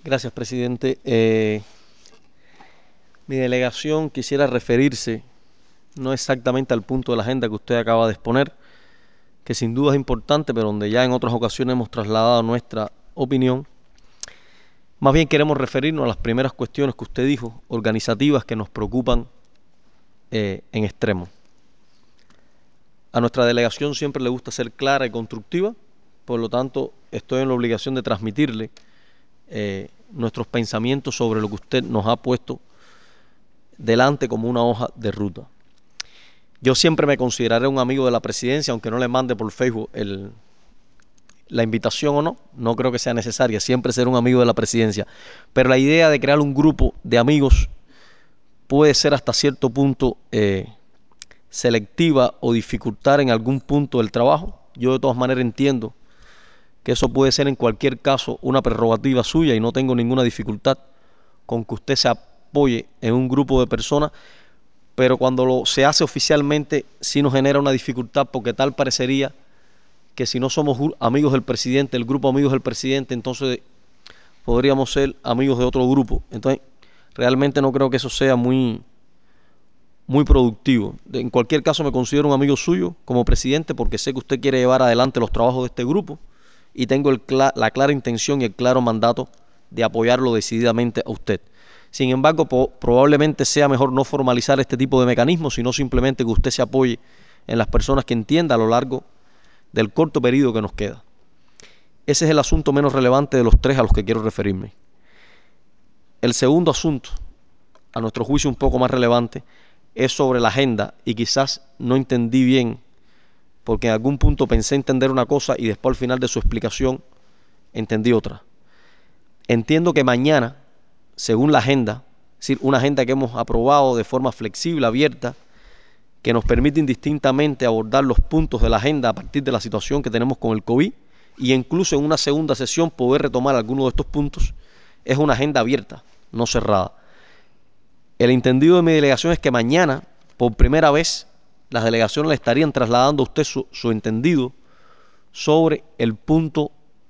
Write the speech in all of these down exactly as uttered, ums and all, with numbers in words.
Gracias, presidente. Eh, mi delegación quisiera referirse no exactamente al punto de la agenda que usted acaba de exponer, que sin duda es importante, pero donde ya en otras ocasiones hemos trasladado nuestra opinión. Más bien queremos referirnos a las primeras cuestiones que usted dijo, organizativas, que nos preocupan eh, en extremo. A nuestra delegación siempre le gusta ser clara y constructiva, por lo tanto estoy en la obligación de transmitirle eh, nuestros pensamientos sobre lo que usted nos ha puesto delante como una hoja de ruta. Yo siempre me consideraré un amigo de la presidencia, aunque no le mande por Facebook el, la invitación o no, no creo que sea necesaria, siempre ser un amigo de la presidencia. Pero la idea de crear un grupo de amigos puede ser hasta cierto punto eh, selectiva o dificultar en algún punto el trabajo. Yo de todas maneras entiendo que eso puede ser en cualquier caso una prerrogativa suya y no tengo ninguna dificultad con que usted se apoye en un grupo de personas, pero cuando lo, se hace oficialmente sí nos genera una dificultad porque tal parecería que si no somos amigos del presidente, el grupo amigos del presidente, entonces podríamos ser amigos de otro grupo. Entonces, realmente no creo que eso sea muy, muy productivo. En cualquier caso, me considero un amigo suyo como presidente porque sé que usted quiere llevar adelante los trabajos de este grupo y tengo el, la clara intención y el claro mandato de apoyarlo decididamente a usted. Sin embargo, po probablemente sea mejor no formalizar este tipo de mecanismos, sino simplemente que usted se apoye en las personas que entienda a lo largo del corto periodo que nos queda. Ese es el asunto menos relevante de los tres a los que quiero referirme. El segundo asunto, a nuestro juicio un poco más relevante, es sobre la agenda y quizás no entendí bien porque en algún punto pensé entender una cosa y después al final de su explicación entendí otra. Entiendo que mañana, según la agenda, es decir, una agenda que hemos aprobado de forma flexible, abierta, que nos permite indistintamente abordar los puntos de la agenda a partir de la situación que tenemos con el COVID y incluso en una segunda sesión poder retomar algunos de estos puntos, es una agenda abierta, no cerrada. El entendido de mi delegación es que mañana, por primera vez, las delegaciones le estarían trasladando a usted su, su entendido sobre el punto,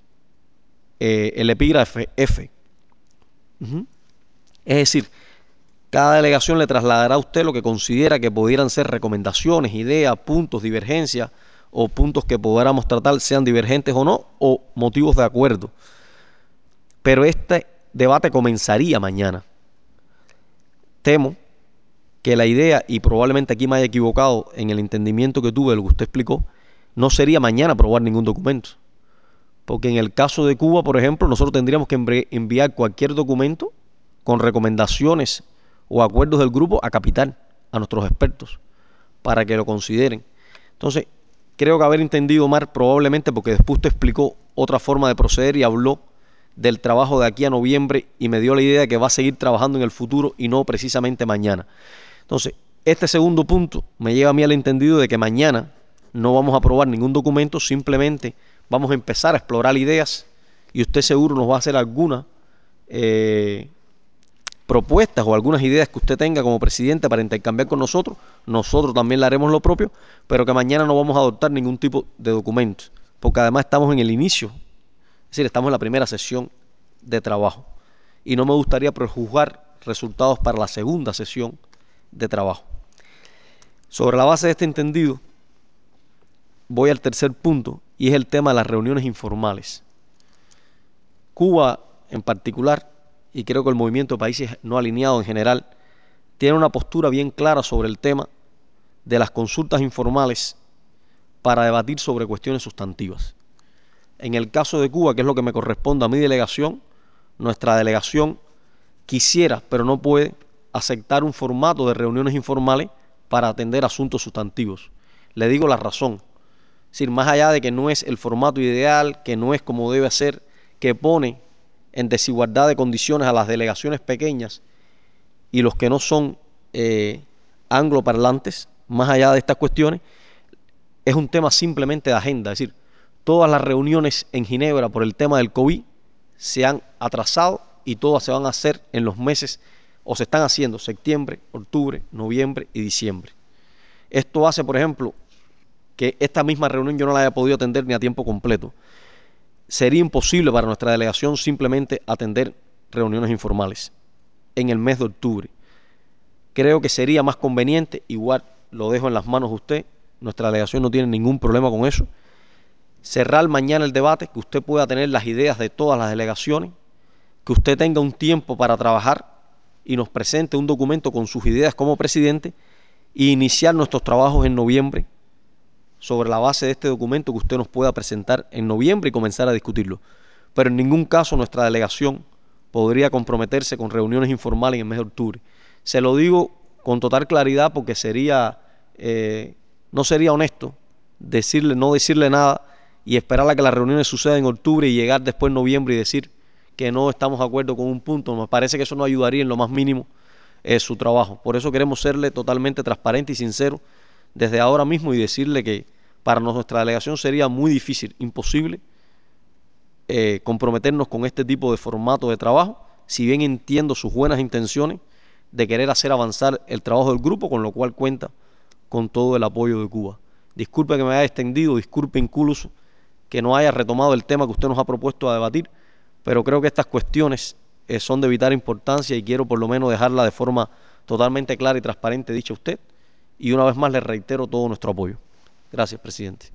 eh, el epígrafe F. Uh-huh. Es decir, cada delegación le trasladará a usted lo que considera que pudieran ser recomendaciones, ideas, puntos, divergencias o puntos que podamos tratar, sean divergentes o no, o motivos de acuerdo. Pero este debate comenzaría mañana. Temo que la idea, y probablemente aquí me haya equivocado en el entendimiento que tuve de lo que usted explicó, no sería mañana aprobar ningún documento. Porque en el caso de Cuba, por ejemplo, nosotros tendríamos que enviar cualquier documento con recomendaciones o acuerdos del grupo a Capital, a nuestros expertos, para que lo consideren. Entonces, creo que haber entendido mal probablemente porque después usted explicó otra forma de proceder y habló del trabajo de aquí a noviembre y me dio la idea de que va a seguir trabajando en el futuro y no precisamente mañana. Entonces, este segundo punto me lleva a mí al entendido de que mañana no vamos a aprobar ningún documento, simplemente vamos a empezar a explorar ideas y usted seguro nos va a hacer algunas eh, propuestas o algunas ideas que usted tenga como presidente para intercambiar con nosotros. Nosotros también le haremos lo propio, pero que mañana no vamos a adoptar ningún tipo de documento, porque además estamos en el inicio, es decir, estamos en la primera sesión de trabajo y no me gustaría prejuzgar resultados para la segunda sesión de trabajo. Sobre la base de este entendido, voy al tercer punto y es el tema de las reuniones informales. Cuba en particular, y creo que el movimiento de países no alineados en general, tiene una postura bien clara sobre el tema de las consultas informales para debatir sobre cuestiones sustantivas. En el caso de Cuba, que es lo que me corresponde a mi delegación, nuestra delegación quisiera, pero no puede, aceptar un formato de reuniones informales para atender asuntos sustantivos. Le digo la razón. Es decir, más allá de que no es el formato ideal, que no es como debe ser, que pone en desigualdad de condiciones a las delegaciones pequeñas y los que no son eh, angloparlantes, más allá de estas cuestiones, es un tema simplemente de agenda. Es decir, todas las reuniones en Ginebra por el tema del COVID se han atrasado y todas se van a hacer en los meses, o se están haciendo septiembre, octubre, noviembre y diciembre. Esto hace, por ejemplo, que esta misma reunión yo no la haya podido atender ni a tiempo completo. Sería imposible para nuestra delegación simplemente atender reuniones informales en el mes de octubre. Creo que sería más conveniente, igual lo dejo en las manos de usted, nuestra delegación no tiene ningún problema con eso, cerrar mañana el debate, que usted pueda tener las ideas de todas las delegaciones, que usted tenga un tiempo para trabajar y nos presente un documento con sus ideas como presidente e iniciar nuestros trabajos en noviembre sobre la base de este documento que usted nos pueda presentar en noviembre y comenzar a discutirlo. Pero en ningún caso nuestra delegación podría comprometerse con reuniones informales en el mes de octubre. Se lo digo con total claridad porque sería, eh, no sería honesto decirle, no decirle nada y esperar a que las reuniones sucedan en octubre y llegar después en noviembre y decir que no estamos de acuerdo con un punto. Me parece que eso no ayudaría en lo más mínimo eh, su trabajo. Por eso queremos serle totalmente transparentes y sinceros desde ahora mismo y decirle que para nuestra delegación sería muy difícil, imposible, eh, comprometernos con este tipo de formato de trabajo, si bien entiendo sus buenas intenciones de querer hacer avanzar el trabajo del grupo, con lo cual cuenta con todo el apoyo de Cuba. Disculpe que me haya extendido, disculpe incluso que no haya retomado el tema que usted nos ha propuesto a debatir, pero creo que estas cuestiones eh, son de vital importancia y quiero por lo menos dejarla de forma totalmente clara y transparente dicha a usted. Y una vez más le reitero todo nuestro apoyo. Gracias, presidente.